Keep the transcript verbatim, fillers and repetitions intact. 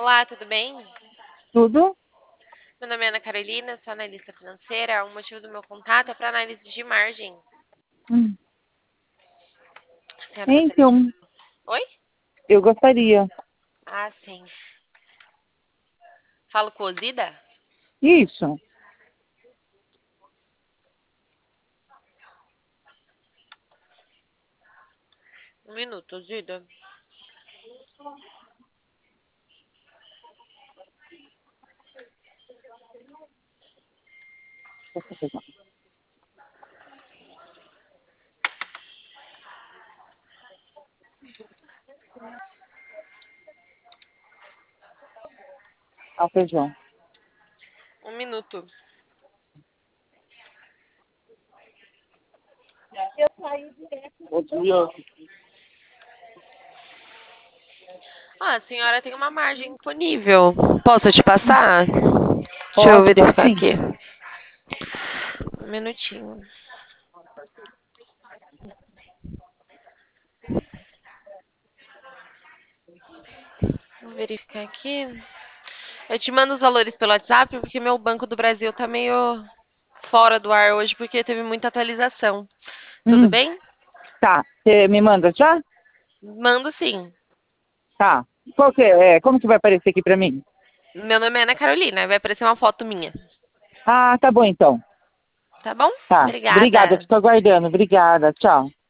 Olá, tudo bem? Tudo? Meu nome é Ana Carolina, sou analista financeira. O motivo do meu contato é para análise de margem. Hum. A senhora gostaria de... Então, Oi? eu gostaria. Ah, sim. Falo com Ozida? Isso. Um minuto, Ozida. Ao feijão. Um minuto. Bom dia. Ah, a senhora tem uma margem disponível. Posso te passar? Deixa eu Pode, pode verificar sim. aqui. Um minutinho. Vou verificar aqui. Eu te mando os valores pelo WhatsApp porque meu Banco do Brasil tá meio fora do ar hoje porque teve muita atualização. Tudo Hum, bem? tá. Você me manda já? Mando sim. Tá. Qual que é? É, como que vai aparecer aqui pra mim? Meu nome é Ana Carolina, vai aparecer uma foto minha. Ah, tá bom então. Tá bom? Tá. Obrigada, Obrigada. fico aguardando. Obrigada. Tchau.